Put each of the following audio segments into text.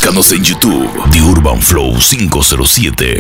Búscanos en YouTube, The Urban Flow 507.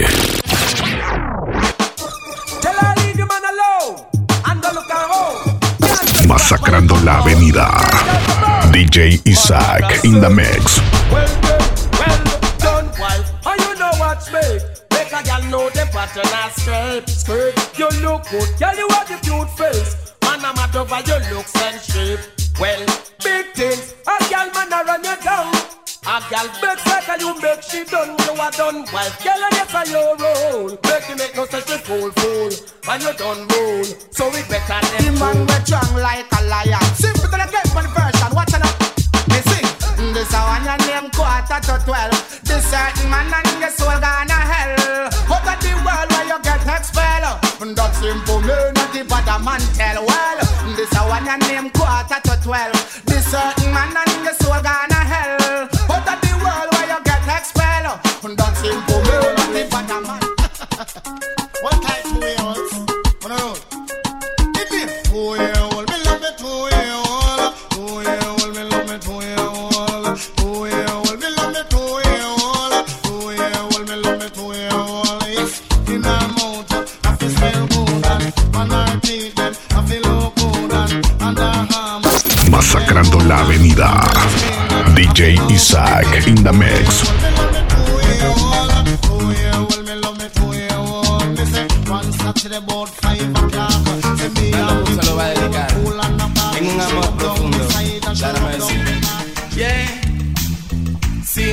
Masacrando la avenida. DJ Isaac in the mix. Well done, wife. And you know what's me? Make a girl know the pattern and skirt. You look good, girl, you have the cute face. Man, I'm mad over your looks and shape. Well, big things, a girl man a run you down. A girl big like you make she done, you are done. Wife, girl, and yes, are your role. Make you make no such a fool. And you done roll, so we better than the man we strong like a lion. Simple to the game for the version, watch it up. Me sing. This a one your name 11:45. This certain man and your soul gonna hell. Out of the world where you get expelled. That simple me not the bad man tell. Well, this a one your name 11:12. This certain man and your soul gonna hell. Out of the world where you get expelled. That simple me not the bad man. What type of way else? On the road. It is 2-year-old, me love me 2-year-old. 2-year-old, me love me 2-year-old. 2-year-old, me love me 2-year-old. 2-year-old, me love me 2-year-old. Yes, in her mouth, I feel smell good and her teeth them, I feel look good and her arm. Masacrando la avenida. DJ Isaac in the mix. Saturday about 5 o'clock. Se me en un amor profundo. Yeah, sí.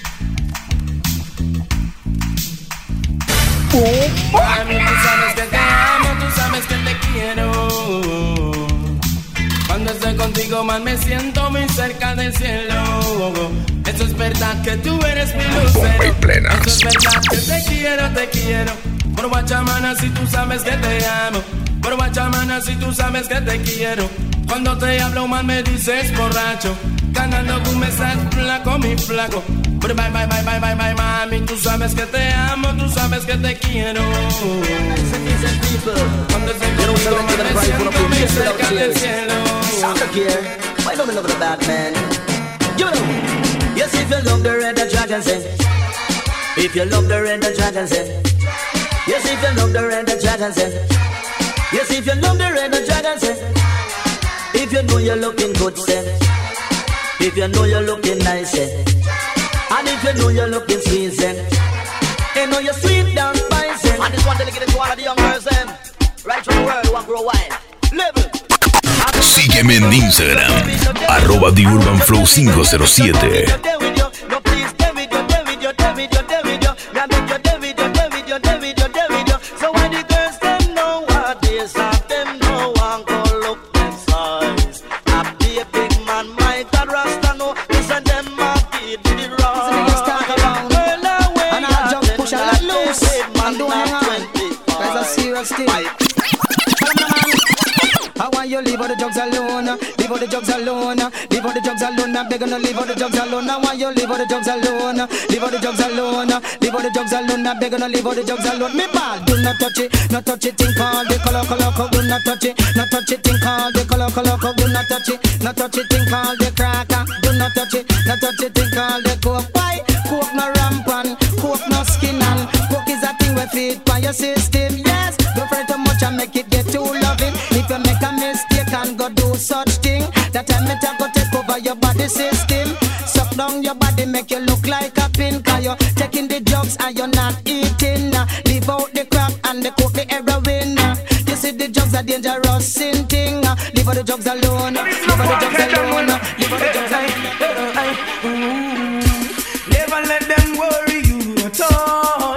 Mami, tú sabes que te amo, tú sabes que te quiero. Cuando estoy contigo, más me siento muy cerca del cielo. Eso es verdad que tú eres mi lucero. Eso es verdad que te quiero. Por Guachamana si tú sabes que te amo. Por Guachamana si tú sabes que te quiero. Cuando te hablo mal me dices borracho. Ganando tú me estás flaco, mi flaco. Pero bye, mami. Tú sabes que te amo, tú sabes que te quiero. Cuando estoy contigo me siento muy cerca del cielo. Why don't we love the bad man? You know, yes, if you love the red, the dragon says. If you love the red, the dragon says. Yes, if you love the red, the dragon says. Yes, if you love the red, the dragon says. If you know you're looking good, say. If you know you're looking nice, say. And if you know you're looking sweet, say. You know you're sweet down spicy. And this one dedicated to all of the young girls, right from the world, who want to grow wild. Level. Sígueme en Instagram, @The Urban Flow 507. Leave all the drugs alone, leave all the drugs alone, leave all the drugs alone. I'm begging to leave all the drugs alone. I want you leave all the drugs alone, leave all the drugs alone, leave all the drugs alone. I'm begging to leave all the drugs alone. Me ball, do not touch it, think all the color, do not touch it, think all the color, do not touch it, think all the cracker, do not touch it, think all the coke. Why? Coke no rampant, coke no skin and coke is a thing we feed by your system. Yes, don't fret too much and make it get too loving. If you make a mistake and go do such thing, that time it go take over your body system. Suck down your body, make you look like a pin. Cause you're taking the drugs and you're not eating. Leave out the crack and the coke, the heroin. You see the drugs are dangerous sin thing. Leave out the drugs alone, leave out the drugs alone, leave out the drugs alone. Never let them worry you at all.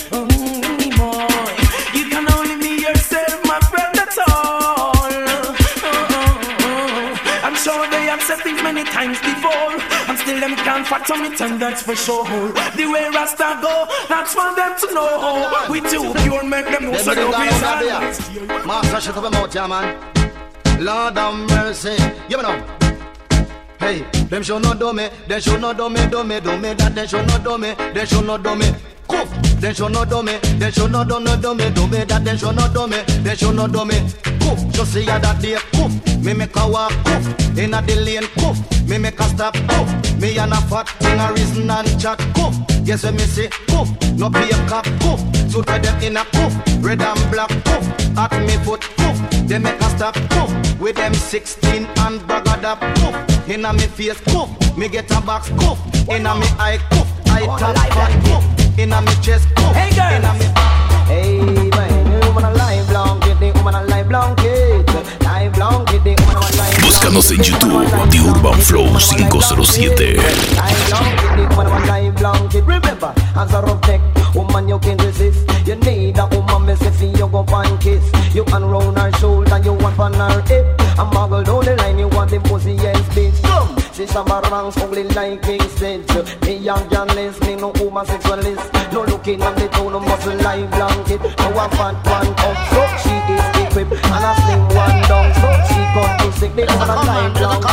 Many times before, and still them can't fathom it, and that's for sure. The way Rasta go, that's for them to know. We too pure, make them know so no reason. Master, shut up your mouth, yeah, man. Lord have mercy, you know. Hey, them should not do me, they should not do me, that they should not do me, they should not do me. Coof, they should not do me, they should not do me, that they should not do me, they should not do me. Coof, just see ya that day, coof. Me make a walk poof, in a the lane poof. Me make a stop poof. Me and a fat thing a reason and chat poof. Yes when me say poof, no be a cop poof. So try them in a poof, red and black poof. At me foot poof, they make a stop poof. With them 16 and bragada poof. In a me face poof, me get a box poof. In a me eye poof, I top fat poof. In a me chest poof, hey girl. In a me hey man, you wanna live long, get the woman a live long, get live long, get the woman a live long. Búscanos en YouTube, The Urban Flow 507. Live long, get the woman a live long, get. Remember, as a rough neck, woman you can resist. You need a woman, me say fi you go find kiss. You unround her shoulder, you want on her hip. And muggle down the line, you want the pussy, yes bitch. Come, she shabba ranks ugly like Kingston. Me young journalist, me no homosexualist. No looking at the tone, no muscle live blanket. No a fat one up, so she is equipped. And a slim one down, so she got to sick. They want a live blanket.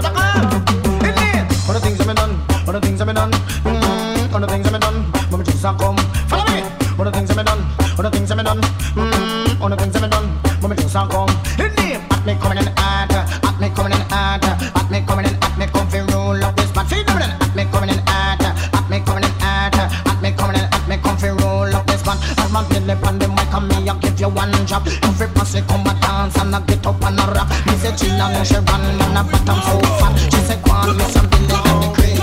All the things I've done, all the things I've done, all the things I've done. Mama just a come, follow me. All the things I've done, all the things I've done, all the things I've done. Mama just a come. At me coming in at me coming in at me coming in at me come fi roll up this man. Feel me then. At me coming in at me coming in at me coming in at me come fi roll up this man. As man play lip on the mic and me I give you one job. Every pussy come a dance and I get up and a rap. Me say chill and she run and a bottom so fat. She say go on, me some Billy and me crazy.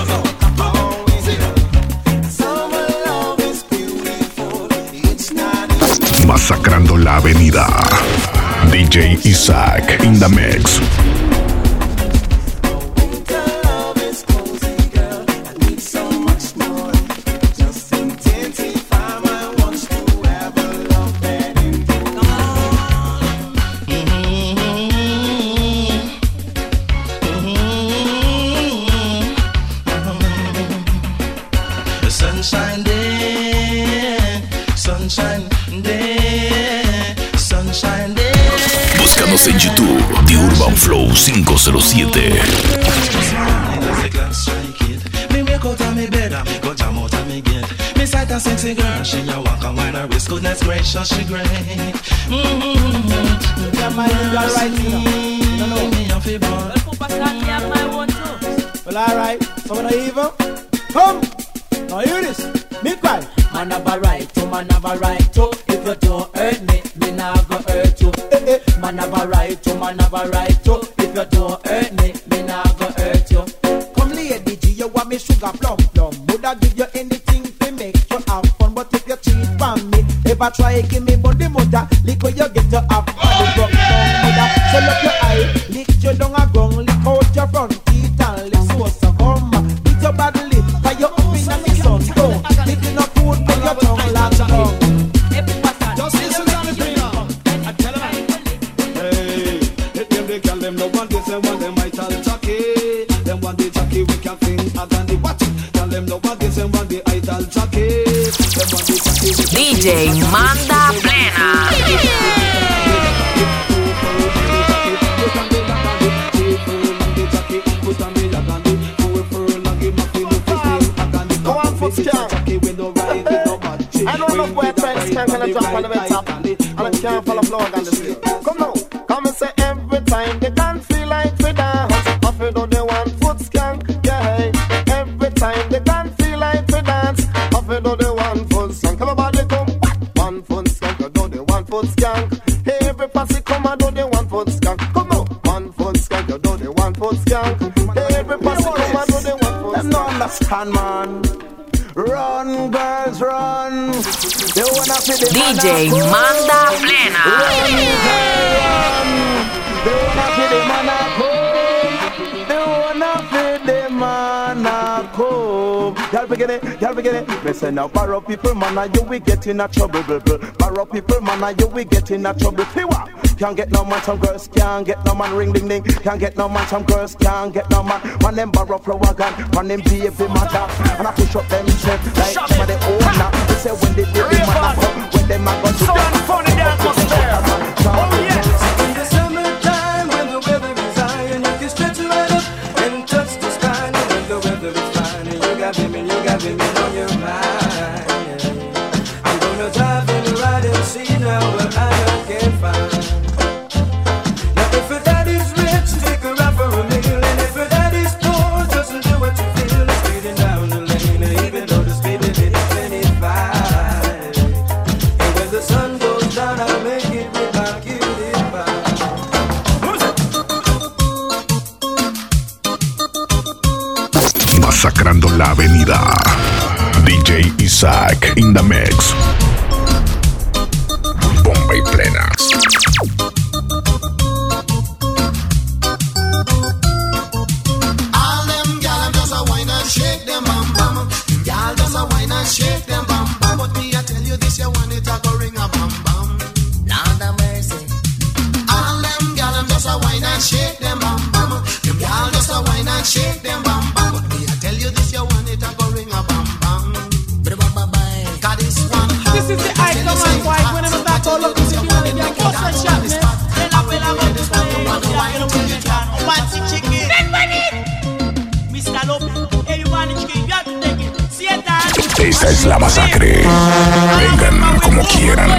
Masacrando la avenida. DJ Isaac in the mix. Sunshine day, sunshine day, sunshine day. Búscanos en YouTube, The Urban Flow 507. Me wake out of me bed and me go jam out of me gate. Me sight a sexy girl, she a walk and wine her waist. Goodness gracious, she great. Yeah, man, you got right here. You know me a fi ball. Well, alright, someone evil. Come, now hear this. Me cry. Man have a right to, man have a right to. If you don't hurt me, me not go hurt you. Man have a right to, man have a right to. If you don't hurt me, me not go hurt you. Come lady G, you want me sugar plum plum. Would I give you anything to make you have fun? But if you cheat from me, ever try give me body mother, lick what you get to have body broke down mother. So look your eye, lick your down a gong, lick out your front teeth and lick so come. Beat your body lip, cause you up in the sun stone. Licking up food for your tongue locked down. Just listen to me, freedom. I tell them, hey, hit them, they can them no one this and one them might all jockey. Them one they jockey, we can sing as and the watch it. Tell them no one this and one they idol jockey. Them one they jockey, we can DJ Manda Plena. I don't know where friends can't jump on the way top and I can't follow flow on the street. Come now, come and say every time they can't feel like we dance. Off you do the 1 foot skank, yeah. Every time they can't feel like we dance. Off you do the 1 foot skank. Everybody come, 1 foot skank, you do the 1 foot skank. Hey, every posse come and do the 1 foot skank. Come now, 1 foot skank, you do the 1 foot skank. Hey, every posse come and do the 1 foot skank. Them no understand, man. Run, girls, run. DJ Manda Plena. Run, girl, run. They wanna be the man a come. They wanna be the man a come. Y'all begin it, y'all begin it. Listen now, borrow people, man, you we get in a trouble. Borrow people, man, you we get in a trouble. Piwa. Can't get no man, some girls can't get no man, ring ding ding. Can't get no man, some girls can't get no man. One them borrow flower gun, one them baby matter. And I push up them chest like somebody owner. They say when they do the man a come, when them a go to them. funny the atmosphere. Oh yes. In the summertime when the weather is high and you can stretch right up and touch the sky. And when the weather is fine and you got women on your mind. I'm gonna drive and ride and see now what I can find. Now if your daddy's rich Masacrando la avenida. DJ Isaac in the mix. Bomba y plena. All them gyal just a wine and shake them bam bam. Gyal just a wine and shake them bam bam. But me I tell you this, you want it a go ring a bam bam. Lord have mercy. All them gyal just a wine and shake them bam bam. Them gyal just a wine and shake them bam bam. But me I tell you this, you want it a go ring a bam bam. Got this one. This is the item of white when I'm back all up to the music. Yeah, what's that shot, man? Esta es la masacre. Vengan como quieran.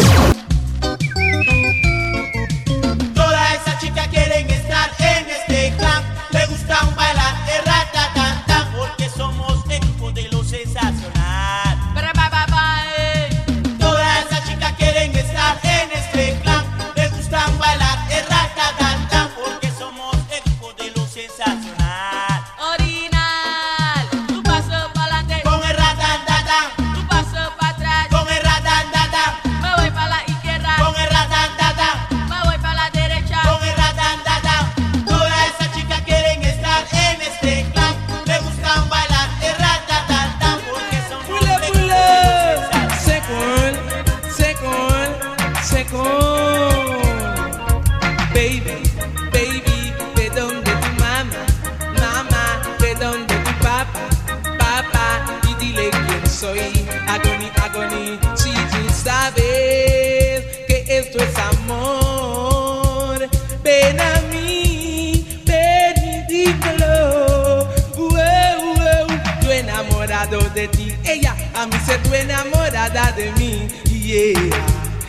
Todas esas chicas quieren estar en este clan. Le gustan bailar el ratatata porque somos equipo de lo sensacional. Todas esas chicas quieren estar en este clan. Le gustan bailar el ratatata porque somos equipo de lo sensacional. Original, tú paso para adelante. Con el ratatata, Tú paso para atrás. con el ratatata, Me voy para la izquierda. con el ratatata. Me voy para la derecha. Con el ratantata, todas esas chicas quieren estar en este clan. Le gustan bailar el ratatata porque son Pule, pule. Second, second, second. Baby, baby, ¿de dónde tu mamá? Mamá, ¿de dónde tu papá? Papá, y dile quién soy. Agony, agony, si tú sabes que esto es amor. Ven a mí, ven y dímelo. Yo enamorado de ti, ella a mí se tú enamorada de mí. Yeah,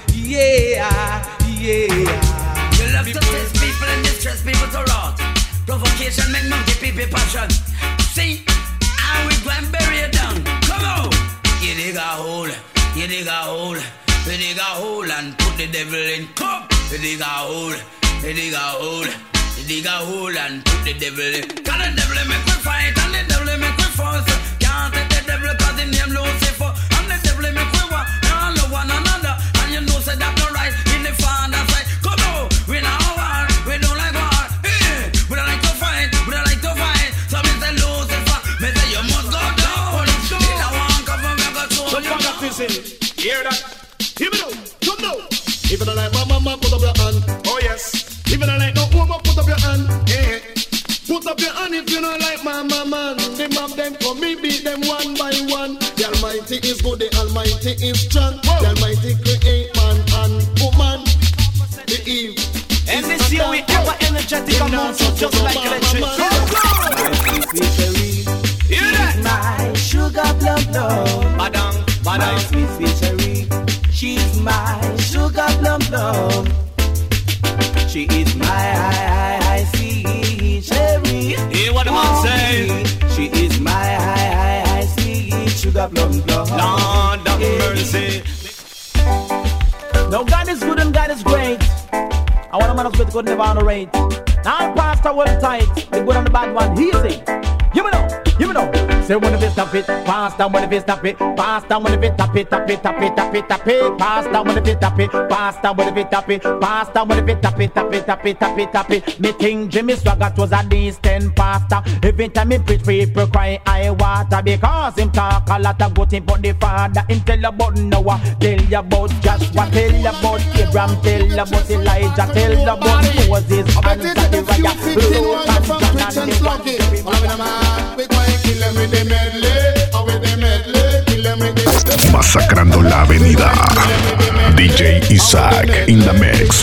yeah, yeah. You love to test people and distress people to rot. Provocation make monkey people passion. See, I will go and bury you down. Come on. You dig a hole, you dig a hole, you dig a hole and put the devil in. Come. You dig a hole, you dig a hole, you dig a hole and put the devil in. Cause the devil make we fight and the devil make we fuss. Can't take the devil cause the name Lucifer. And the devil make we walk and love one another. And you know say that no right in the father's side. Come on, we not war, we don't like war. We don't like to fight, we don't like to fight. So me say Lucifer, me say you must go down. Me don't want come from your go So you got this in. Hear that? Hear me now. Come now. If you don't like my mama, put up your hand. Oh yes. If you don't like no woman, put up your hand. Yeah. Put up your hand if you don't like my mama. The mob them come, me beat them one by one. The Almighty is good, the Almighty is strong. The Almighty create man and woman. The Eve. And this year we ever energetic amount just like electric. Hear that? My sugar plum plum. Badang, My badang. sweet sweet cherry. She's my sugar plum plum. She is my sweet cherry. Hear what the man say? She is my sweet sugar plum plum. Lord have mercy. Now God is good and God is great. I want a man who's good, never underrate. Now pastor well tight, the good and the bad one, easy. You me know, you me know. Say when if it stop it, pass down when if it stop it, pass down when if it tap it, tap it, tap it, tap it, tap it, pass down when if it tap it, pass down when if it tap it, pass down when if it tap it, tap it, tap it, tap it, tap it. Me think Jimmy Swaggart was a decent pastor. Every time he preach, people cry I water because him talk a lot of good thing about the Father. Him tell about Noah, tell you about Joshua, tell you about Abraham, tell you about Elijah, tell you about Moses and Zachariah, Lot and John and the Masacrando la avenida. DJ Isaac in the mix.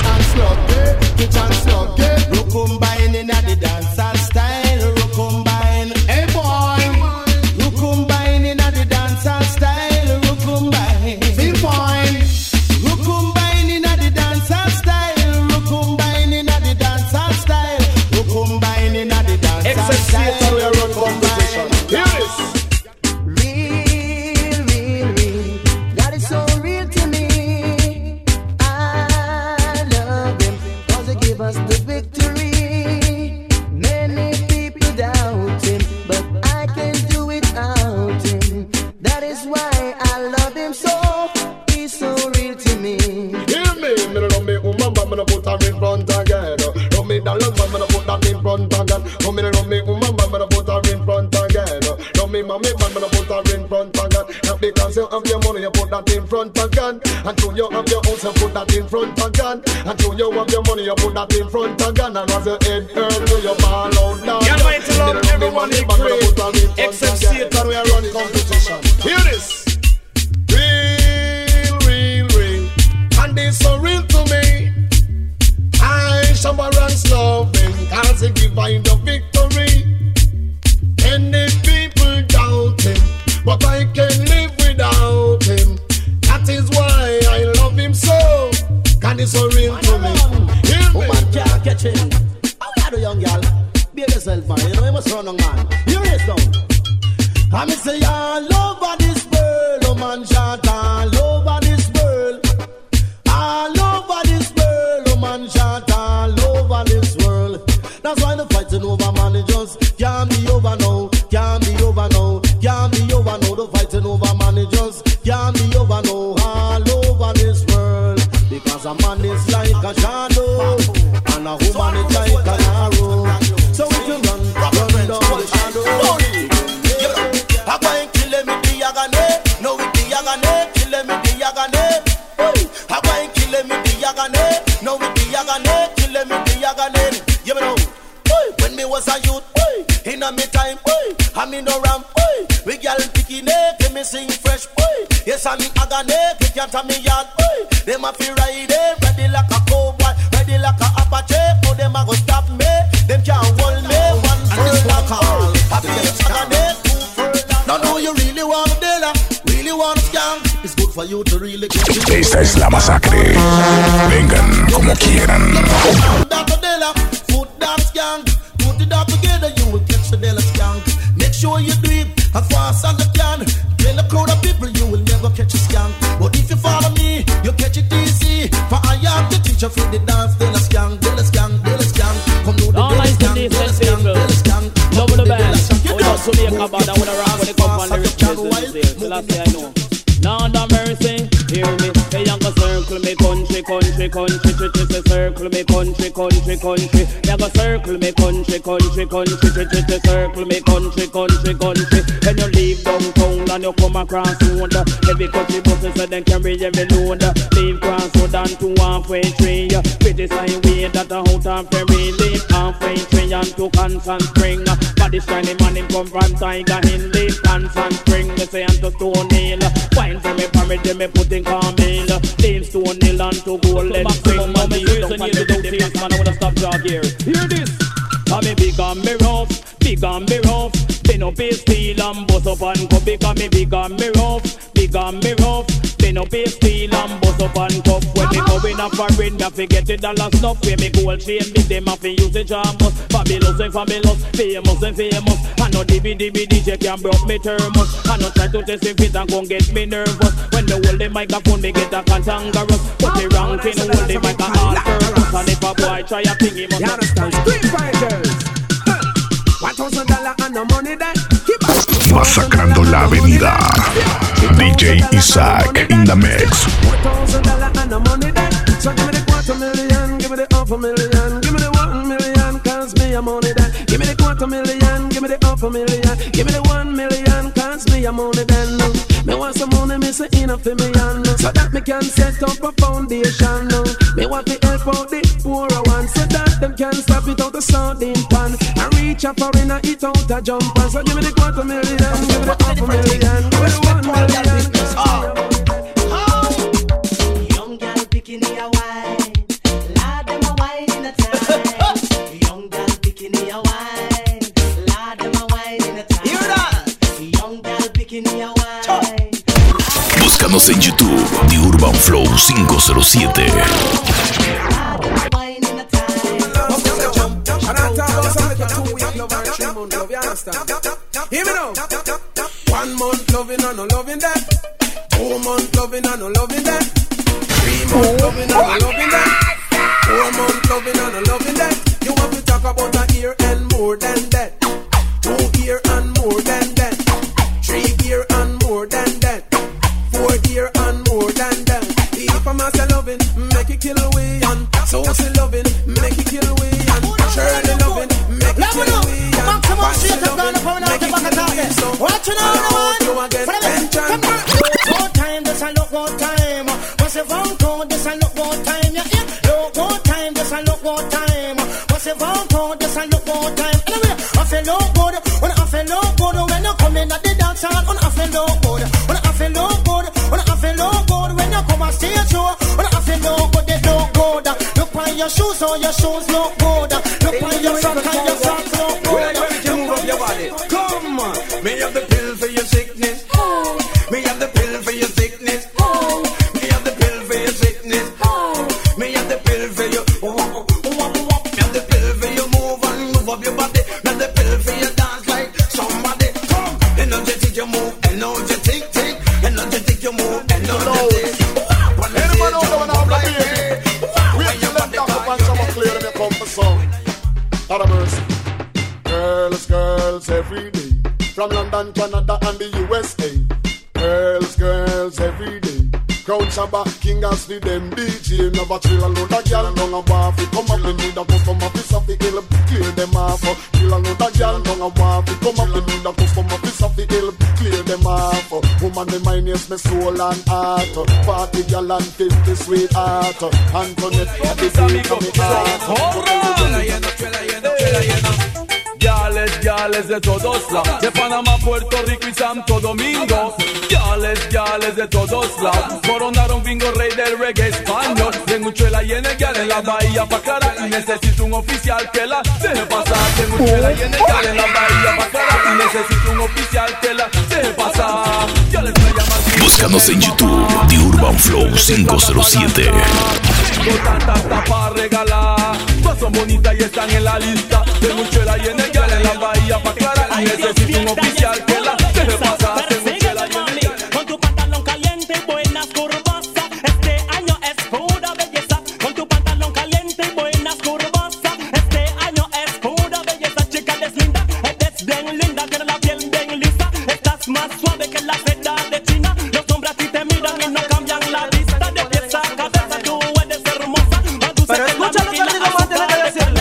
Rukumbine in the dancehall style. Rukumbine, hey boy. Rukumbine in the dancehall style. Rukumbine, feel fine. Rukumbine in the dancehall style. Rukumbine in the dancehall style. Rukumbine in the dancehall style. Here it is. real, real, real. God is so real to me. I love Him me man, but I put her in front of God. Not because you have your money, you put that in front of God. Until you have your house, you put that in front of God. Until you have your money, you put that in front of God. And as your head hurt, do you fall out down? You're going to love everyone in great, except Satan, we are running competition. Hear this. Real, and this so real to me. I Shabbaran's loving, cause he divine the victory. Many people doubt him, but I can live without him. That is why I love him so, cause he's so real to me. Hear me. Man can't catch him. How you do, young girl? Be yourself, man. You know you must run on, man. Hear this now. I me say all over this world, oh man, shout all over this world. All over this world, oh man, shout all over this world. That's why the fighting over managers can't be over now, can't be over now, can't be over now. The fighting over managers can't be over now, all over this world. Because a man is like a shadow, and a woman is like an arrow. So if you run down the shadow, I'm going to kill me the Yagane. No, with the Yagane, kill me the Yagane. I'm going to kill me the Yagane. No, with the Yagane, kill me the Yagane. You know, when me was a youth, in a me time, I'm in no ramp, we girl picking it, let me sing fresh, yes, I'm in Agane, kick out of me yard, them a feel ride it, ready like a cowboy, ready like a Apache, oh, them a go stop me, them can't hold me, one furlong, happy Agane. Don't know you really want a dealer, really want a scam. It's good for you to really get it. Esta es la masacre. Vengan como quieran. Foot dance gang, put it all together, you will catch the dealer scam. Make sure you do it as fast as you can. Tell a crowd of people you will never catch a scam. But if you follow me, you catch it easy. For I am the teacher for the dance, dealer scam, dealer scam, dealer scam. Come do the dealer scam, dealer scam, dealer scam. Love the band. We just to make a bad and when I rock when they come on the replace. Till I say I know. Lord have mercy, hear me. Say you go circle me country, country, country. Say circle me country, country, country. You go circle me country, country, country. Say circle me country, country, country. When you leave downtown and you come across road, heavy country buses so they carry every load. Leave crossroad and to halfway tree. Pretty sign way that a out of ferry. Leave halfway tree and to Constant Spring. Body shiny man him come from Tiger Hill. Leave Constant Spring, me say and to Stone Hill. Wine for me, parody me, put in Carmel. Leave Stone Hill and to Golden Spring. Man, me use and use the face, man, I wanna stop jog here. Hear this. I'm a big and me rough, big and me rough. Pin up his steel and bust up and cup. Because me big and me rough, big and me rough. Pin up his steel and bust up and cup. When me go in a foreign, me forget the dollar snuff. Where me gold chain, me them a fi use the charmus. Fabulous and fabulous, famous and famous. I know DVD DJ can broke me thermos. I know try to test if it and gon' get me nervous. When me hold the microphone, me get a cantankerous. But me ranking hold the mic a all purpose. And if a boy try a thing, he must understand. Street Fighters. $1,000 and no money there. Masacrando la avenida. DJ Isaac in the mix. $1,000 and no money there. So give me the $250,000, give me the $500,000, give me the $1 million, cause me a money there. Give me the $250,000, give me the $500,000, give me the $1 million, cause me a money then. Me want some money, me say enough for me and so that me can set up a foundation. Me want to help out the poorer ones so that them can stop it out the sardine pan and reach a foreigner, eat out a jumper. So give me the $250,000, give me the $500,000, give me the $1 million. Young girl picking a wine, lad them a wine in a time. Young girl picking a wine, lad them a wine in a time. Hear that? Young girl picking a wine. Búscanos en YouTube, The Urban Flow 507. Hear me now. 1 month loving and no loving that. 2 months loving and no loving that. 3 months loving and no loving that. 4 months loving and no loving that. You want to talk about a year and more than that. 2 year and more than that. 3 year and more than that. 4 year and more than that. If I'm a loving, make it kill away and Soul's loving, make it kill away and Shirley loving, make it kill away and Fancy loving, make it kill away. So watch it out. your phone code? This a look what time, yeah, yeah. Look what time, this a look what time. What's your phone code? This a look what time. Anyway, I feel look good, when I feel look good, when you come in at the dance hall, when I feel look good, when I feel look good, when I feel look good, when you come on stage show, when I feel look good, they look good. Look on your shoes, or your shoes look good. Look on your front, and your front look good. Move up your body. Come on, me have the pill for your sickness. Me have the pill for your sickness. Me have the pill for your sickness. Me have the pill for you. Me have the pill for you. Move up your body. Me have the pill for you. Dance like somebody. Come, energetic you move, energetic, tick. Energetic you move, energetic. Anyone know the one out the baby? We have to let down the punch of a clear in the comfort zone. Out of mercy. Girls every day. From London, Canada and the USA. Girls every day. Crown Shabba, King as the them DJ. Never chill a load of gyal down a waffy. Come up and need a custom office of the hill. Clear them off. Chill a load of gyal down a waffy. Come up and need a custom office of the hill. Clear them off. Woman, the mind is my soul and heart. Party gyal and 50 sweetheart. Antoinette, at the beat of me heart. Gales de todos lados, de Panamá, Puerto Rico y Santo Domingo. Gales de todos lados, coronaron bingo rey del reggae español. Tengo un chela y en el gal en la bahía pa' cara y necesito un oficial que la deje pasar. Tengo un chela y en el gal en la bahía pa' cara y necesito un oficial que la deje pasar. Ya les voy a llamar. Búscanos en YouTube, The Urban Flow 507. Tengo tanta pa' regalar, todas son bonitas y están en la lista. Tengo un chela y en el gal en la bahía pa' clara y necesito un oficial que la deje pasar. Tengo un chela y en el gal. Con tu pantalón caliente y buenas curvosas, este año es pura belleza. Con tu pantalón caliente y buenas curvosas, este año es pura belleza. Chica deslinda, eres bien linda, tienes la piel bien lisa. Estás más suave que la seda de China. Los hombres a ti te miran y no cambian la vista. De pies a cabeza tú eres hermosa. Pero escucha lo que digo más, tienes que decirle.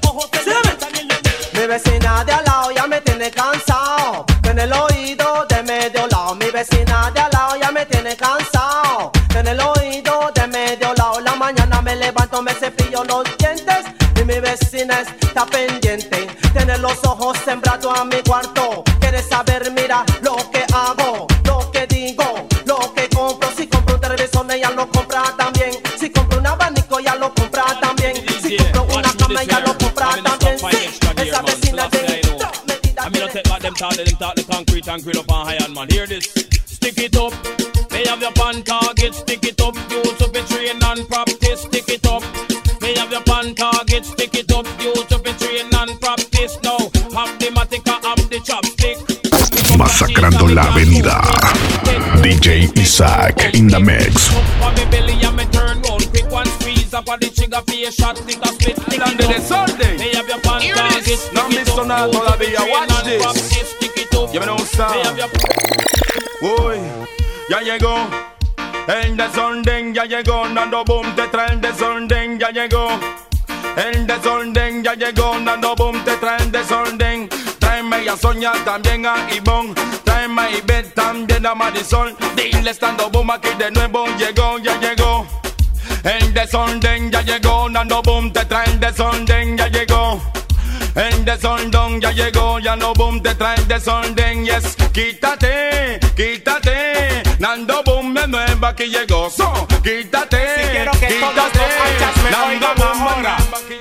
Mi vecina de al lado ya me tiene cansado. En el oído de medio lado. Mi vecina de al lado ya me tiene cansado. En el oído de medio lado. La mañana me levanto, me cepillo los dientes y mi vecina está pendiente. Tiene los ojos sembrados a mi cuarto. Quiere saber, mira lo que hago, lo que digo, lo que compro. Si compro un televisor ella lo compra también. Si compro un abanico ella lo compra también. Si compro una cama ella lo compra también. Sí, esa vecina de I mean, I take back them talk the concrete and grill up on high, man. Hear this, stick it up. They have your pan target, stick it up. Use up your train and practice, stick it up. They have your pan target, stick it up. Use up your train and practice now. Have the matica, have the chopstick. Masacrando la avenida. DJ Isaac in the mix. Grande de Sunday. No me hizo nada todavía. Watch this. You know sound. Uy, ya llegó. El desorden ya llegó. Nando Boom te trae el desorden, ya llegó. El desorden ya llegó. Nando Boom te trae el desorden. Tráeme a Sonia, también a Ivonne. Tráeme a Ivette, también a Marisol. Dile estando Boom aquí de nuevo. Llegó, ya llegó. El desorden ya llegó. Nando Boom te trae el desorden, ya llegó. El desorden ya llegó, ya no Boom te trae el desorden, yes. Quítate, quítate, Nando Boom me nueva que llegó. So, quítate, si quiero que quítate, todos los archas me Nando oigan Boom ahora.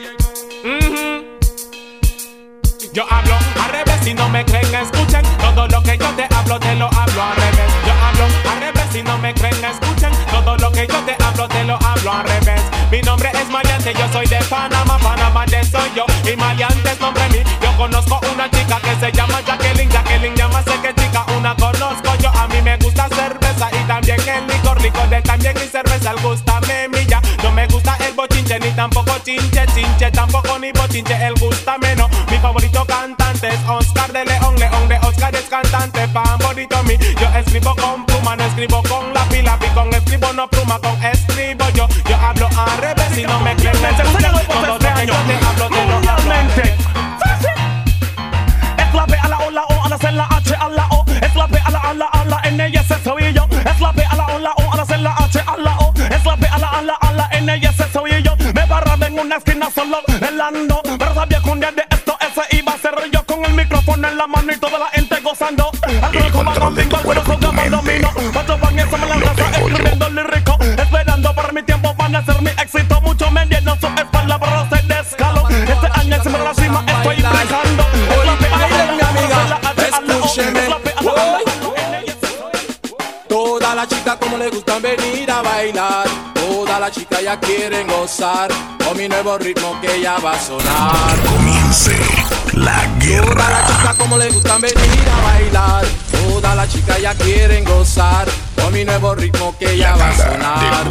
Yo hablo al revés, si no me creen, escuchen. Todo lo que yo te hablo al revés. Yo hablo al revés, si no me creen, escuchen. Todo lo que yo te hablo al revés. Mi nombre es Maleante, yo soy de Panamá. Panamá de soy yo y Maleante es nombre mío. Yo conozco una chica que se llama Jacqueline. Jacqueline llama sé que chica, una conozco yo. A mí me gusta cerveza y también el licor. Licor de también y cerveza, el gusta me milla. No me gusta el bochinche ni tampoco chinche. Chinche tampoco ni bochinche, el gusta menos. Mi favorito cantante es Oscar de León. León de Oscar es cantante favorito mío. Yo escribo con pluma, no escribo con lápiz. Lápiz con escribo, no pluma, con escribo yo. Yo hablo al revés, si no me creen, me escuchan. Todo lo que yo te hablo te lo hablo. Es la P a la O, la O, a la C, la H, a la O. Es la P a la N, y ese soy yo. Es la P a la O, la O, a la C, la H, a la O. Es la P una esquina solo helando. Pero sabía que un día de esto ese iba a ser yo con el micrófono en la mano y toda la gente gozando. El control de tu cuerpo y tu mente lo tengo yo. Lírico, esperando por mi tiempo van a ser mi éxito. Mucho me dieron su espalda, pero se descaló. Este año encima de la cima estoy brincando. Bailen, mi amiga, escúcheme. Todas las chicas como les gustan venir a bailar. Todas las chicas ya quieren gozar con mi nuevo ritmo que ya va a sonar. Comience la guerra. Todas las chicas como les gustan venir a bailar. Todas las chicas ya quieren gozar con mi nuevo ritmo que ya va a sonar.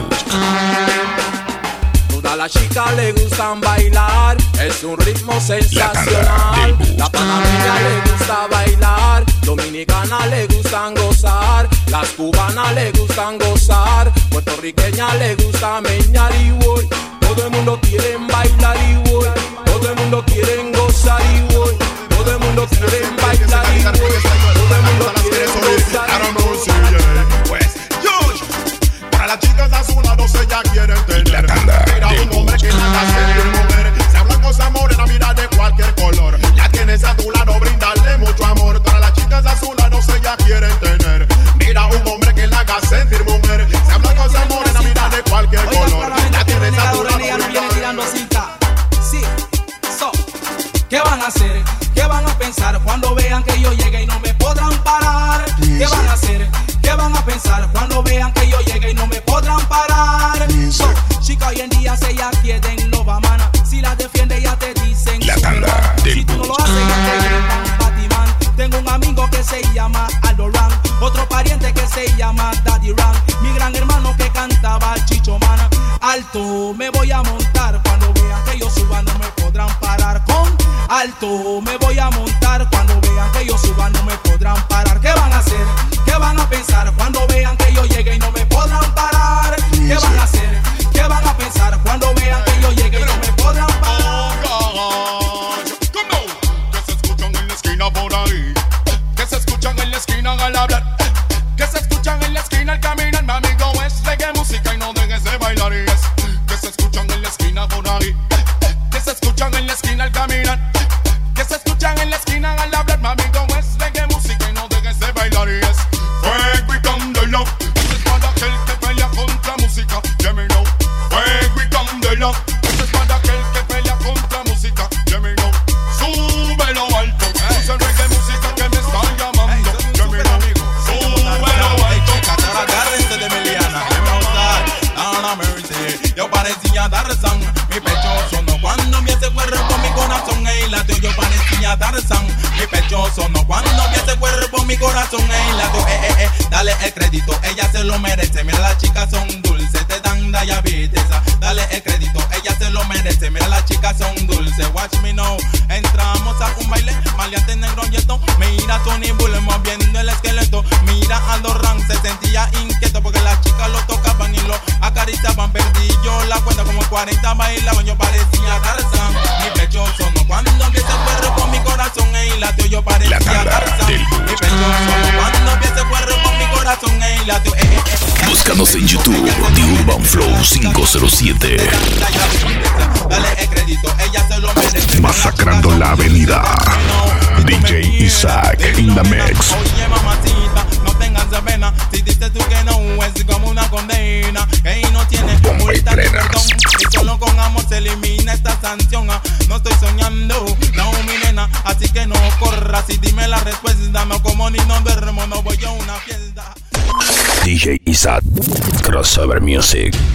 Todas las chicas le gustan bailar, es un ritmo sensacional. La panameña le gusta bailar, dominicana le gustan gozar, las cubanas le gustan gozar, puertorriqueña le gusta meñar y voy. Todo el mundo quiere bailar y voy, todo el mundo quiere gozar y voy, todo el mundo quiere bailar y voy, todo el mundo quiere gozar y voy. Pues, para las chicas a su lado se ya quieren tener. Mira un hombre que la hace bien mover. Se hablan cosas morenas, mira de cualquier color. La tienes a tu lado, brindarle mucho amor. Para las chicas a su lado se ya quieren tener. Mira un hombre que la haga sentir mujer. Se hablan cosas morenas, mira de cualquier color. La tienes a tu lado, sí, ¿qué van a hacer? ¿Qué van a pensar cuando vean que yo llegue y no me podrán parar? ¿Qué van a hacer? ¿Qué van a pensar cuando vean que yo llegue y no me podrán parar? Chica, hoy en día se ya quieren loba, mana. Si la defiende ya te dicen la tanda del si tú no lo haces ya te gritan Batman. Tengo un amigo que se llama Aldo Ran, otro pariente que se llama Daddy Ran, mi gran hermano que cantaba Chicho Mana. Alto me voy a montar cuando vean que yo suba no me podrán parar. Con alto me voy a montar cuando vean que yo suba no me podrán parar. ¿Qué van a hacer? ¿Qué van a pensar cuando vean que yo llegue y no me podrán parar? ¿Qué van a hacer? ¿Qué van a pensar cuando vean que yo llegue y no me podrán parar? Que se escuchan en la esquina por ahí, que se escuchan en la esquina al hablar, que se escuchan en la esquina al caminar. Mi amigo es reggae música y no dejes de bailar. Y es que se escuchan en la esquina por ahí, que se escuchan en la esquina al caminar, que se escuchan en la esquina al hablar. Mi amigo es reggae música y no dejes de bailar. Y es fuego y candela, este es para aquel que pelea contra música. Let me know. Fuego y candela, este es para aquel que pelea contra música. Let me know. Súbelo alto, es el reggae música que me está llamando. Let me know. Súbelo alto. Agárrense de Meliana, que me gusta. Ahora me dice, yo parecía Tarzán. Mi pecho sonó cuando vi ese cuerpo, mi corazón ey latió. Yo parecía Tarzán. Mi pecho sonó cuando vi ese cuerpo, mi corazón ey latió. Dale el crédito, ella se lo merece. Mira las chicas son dulces, te dan diabetes. Dale el crédito, ella se lo merece. Mira las chicas son dulces, watch me now. Entramos a un baile, maleante negro y esto. Mira Tony Bull moviendo el esqueleto. Mira Aldo Ran, se sentía inquieto porque las chicas lo tocaban y lo acariciaban. Perdí yo la cuenta, como 40 bailaban. Yo parecía Tarzán. Mi pecho sonó cuando vi ese cuerpo, mi corazón ey latió. Yo parecía Tarzán. Mi pecho sonó cuando vi ese cuerpo, mi corazón ey latió. Búscanos en YouTube, The Urban Flow 507. Dale el crédito, ella se lo merece. Masacrando la avenida. DJ Isaac in the mix. Oye mamacita, no tengas pena. Si dices tú que no, es como una condena. Que no tiene multa ni perdón. Y solo con amor se elimina esta sanción. No estoy soñando, no mi nena. Así que no corras y dime la respuesta. Dame como ni no duermo, no voy a una fiesta. DJ Isaac, Crossover Music.